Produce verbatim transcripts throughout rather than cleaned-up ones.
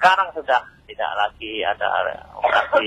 sekarang sudah tidak lagi ada operasi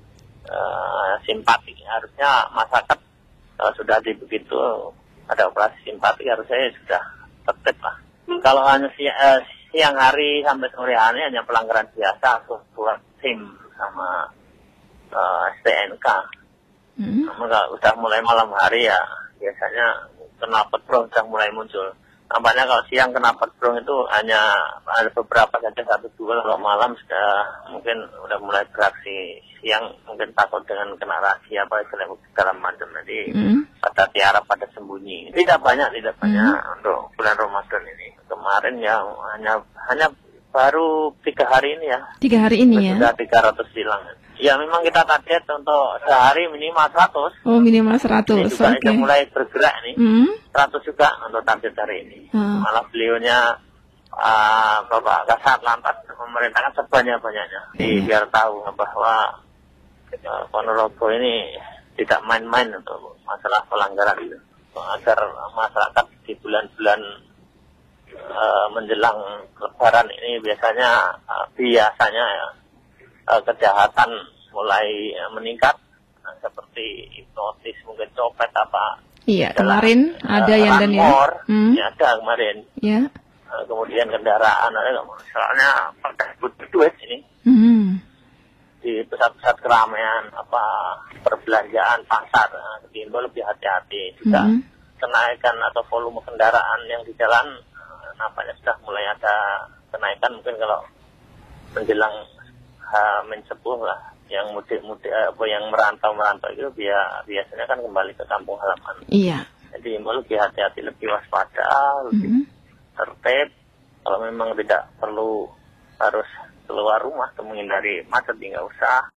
uh, simpati. Harusnya masyarakat kalau sudah di begitu ada operasi simpati harusnya sudah tertib lah. Kalau hanya si, uh, siang hari sampai sore hari hanya pelanggaran biasa, buat SIM sama uh, S T N K. Mm-hmm. Namun kalau udah mulai malam hari ya biasanya knalpot brong sudah mulai muncul. Nampaknya kalau siang knalpot brong itu hanya ada beberapa saja, satu dua. Kalau malam sudah mungkin udah mulai beraksi. Siang mungkin takut dengan kena razia apa segala macam. Jadi mm-hmm. pada tiara pada sembunyi. Tidak banyak, tidak banyak mm-hmm. untuk bulan Ramadan ini. Kemarin ya hanya hanya baru tiga hari ini ya. Tiga hari ini ya. Sudah tiga ratus hilang. Ya memang kita target untuk sehari minimal seratus. Oh minimal seratus. Ini juga okay. sudah mulai bergerak nih. Mm-hmm. seratus juga untuk target hari ini. Mm. Malah beliaunya uh, Bapak Kasat Lantas memerintahkan sebanyak-banyaknya. Jadi yeah. biar tahu bahwa uh, Ponorogo ini tidak main-main untuk masalah pelanggaran itu. Agar masyarakat di bulan-bulan uh, menjelang Lebaran ini biasanya uh, biasanya ya, uh, kejahatan mulai uh, meningkat, uh, seperti hipnotis, mungkin copet apa. Iya, kemarin uh, ada yang dan ya. Hmm. Ya ada kemarin. Ya. Uh, kemudian kendaraan ada nggak? Soalnya pakai duit ini. Hmm. Di pusat-pusat keramaian, apa perbelanjaan, pasar, nah, diimbau lebih hati-hati juga. Mm-hmm. Kenaikan atau volume kendaraan yang di jalan uh, nampaknya sudah mulai ada kenaikan. Mungkin kalau menjelang H minus sepuluh lah, yang mudik-mudik apa yang merantau-merantau itu biar, biasanya kan kembali ke kampung halaman. Iya. Jadi diimbau lebih hati-hati, lebih waspada, lebih mm-hmm. tertib. Kalau memang tidak perlu harus keluar rumah untuk menghindari macet, nggak usah.